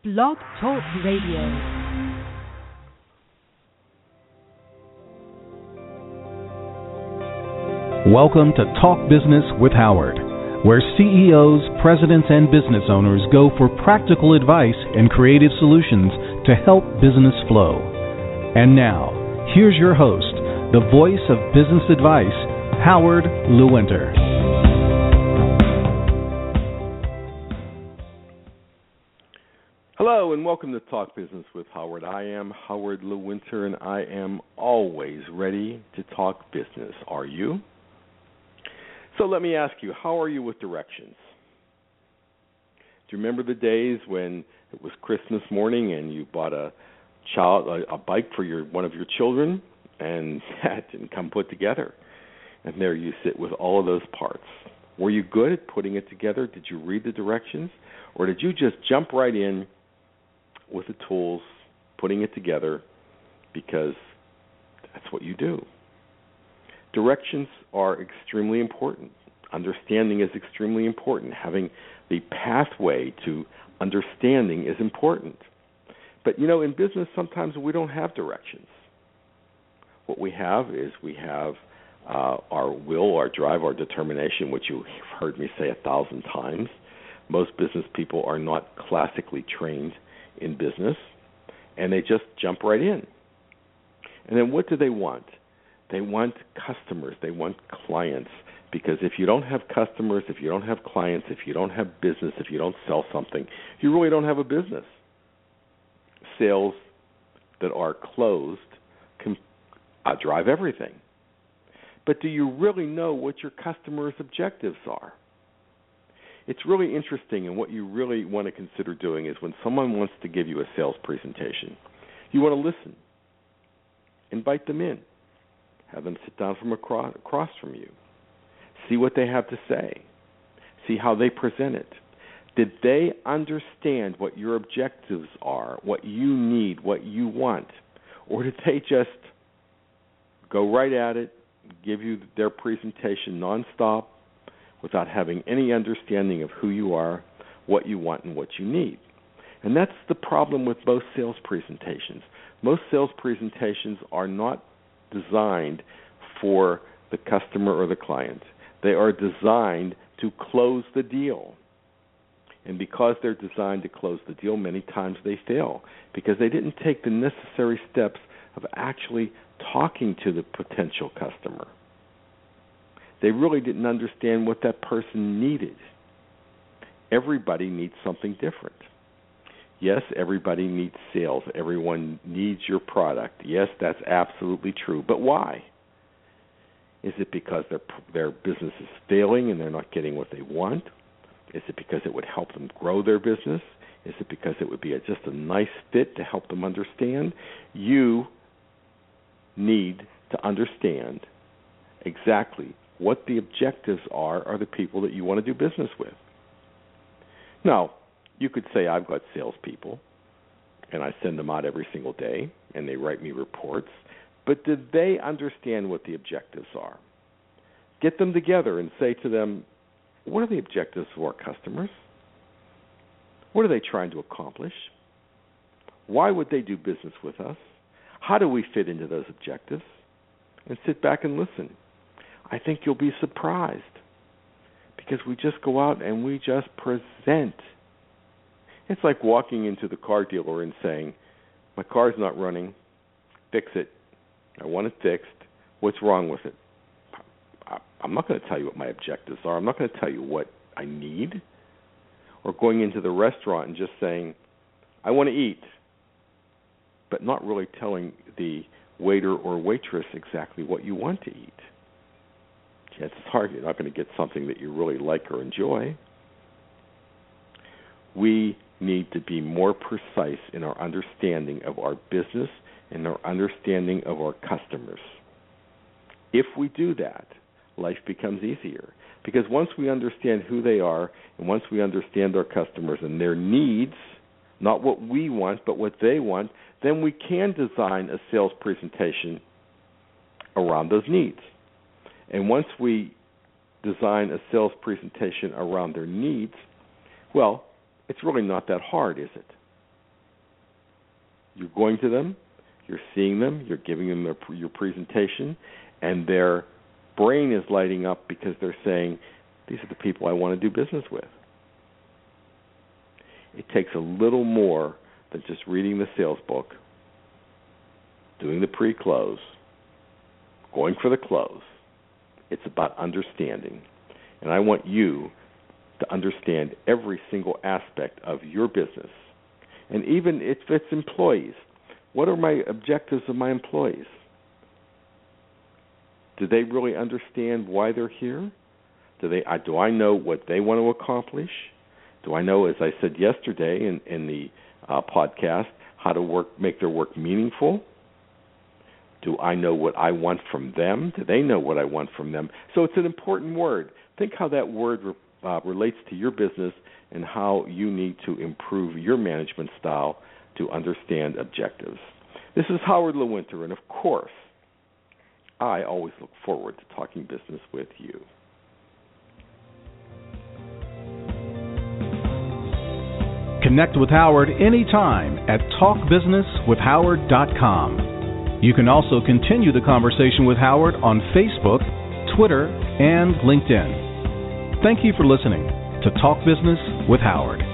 Blog Talk Radio. Welcome to Talk Business with Howard, where CEOs, presidents, and business owners go for practical advice and creative solutions to help business flow. And now, here's your host, the voice of business advice, Howard Lewinter. Hello and welcome to Talk Business with Howard. I am Howard Lewinter and I am always ready to talk business. Are you? So let me ask you, how are you with directions? Do you remember the days when it was Christmas morning and you bought a bike for one of your children and that didn't come put together? And there you sit with all of those parts. Were you good at putting it together? Did you read the directions? Or did you just jump right in with the tools, putting it together because that's what you do? Directions are extremely important. Understanding is extremely important. Having the pathway to understanding is important. But, in business, sometimes we don't have directions. What we have is our will, our drive, our determination, which you've heard me say 1,000 times. Most business people are not classically trained in business, and they just jump right in. And then what do they want? They want customers. They want clients. Because if you don't have customers, if you don't have clients, if you don't have business, if you don't sell something, you really don't have a business. Sales that are closed can drive everything. But do you really know what your customers' objectives are? It's really interesting, and what you really want to consider doing is when someone wants to give you a sales presentation, you want to listen. Invite them in. Have them sit down from across from you. See what they have to say. See how they present it. Did they understand what your objectives are, what you need, what you want? Or did they just go right at it, give you their presentation nonstop without having any understanding of who you are, what you want, and what you need? And that's the problem with most sales presentations. Most sales presentations are not designed for the customer or the client. They are designed to close the deal. And because they're designed to close the deal, many times they fail because they didn't take the necessary steps of actually talking to the potential customer. They really didn't understand what that person needed. Everybody needs something different. Yes, everybody needs sales. Everyone needs your product. Yes, that's absolutely true. But why? Is it because their business is failing and they're not getting what they want? Is it because it would help them grow their business? Is it because it would be just a nice fit to help them understand? You need to understand exactly what the objectives are the people that you want to do business with. Now, you could say, I've got salespeople, and I send them out every single day, and they write me reports. But do they understand what the objectives are? Get them together and say to them, what are the objectives of our customers? What are they trying to accomplish? Why would they do business with us? How do we fit into those objectives? And sit back and listen. I think you'll be surprised because we just go out and we just present. It's like walking into the car dealer and saying, my car's not running, fix it. I want it fixed. What's wrong with it? I'm not going to tell you what my objectives are. I'm not going to tell you what I need. Or going into the restaurant and just saying, I want to eat, but not really telling the waiter or waitress exactly what you want to eat. Chances are you're not going to get something that you really like or enjoy. We need to be more precise in our understanding of our business and our understanding of our customers. If we do that, life becomes easier. Because once we understand who they are and once we understand our customers and their needs, not what we want but what they want, then we can design a sales presentation around those needs. And once we design a sales presentation around their needs, well, it's really not that hard, is it? You're going to them, you're seeing them, you're giving them your presentation, and their brain is lighting up because they're saying, these are the people I want to do business with. It takes a little more than just reading the sales book, doing the pre-close, going for the close. It's about understanding. And I want you to understand every single aspect of your business. And even if it's employees, what are my objectives of my employees? Do they really understand why they're here? Do I know what they want to accomplish? Do I know, as I said yesterday in the podcast, how to make their work meaningful? Do I know what I want from them? Do they know what I want from them? So it's an important word. Think how that word relates to your business and how you need to improve your management style to understand objectives. This is Howard Lewinter, and of course, I always look forward to talking business with you. Connect with Howard anytime at talkbusinesswithhoward.com. You can also continue the conversation with Howard on Facebook, Twitter, and LinkedIn. Thank you for listening to Talk Business with Howard.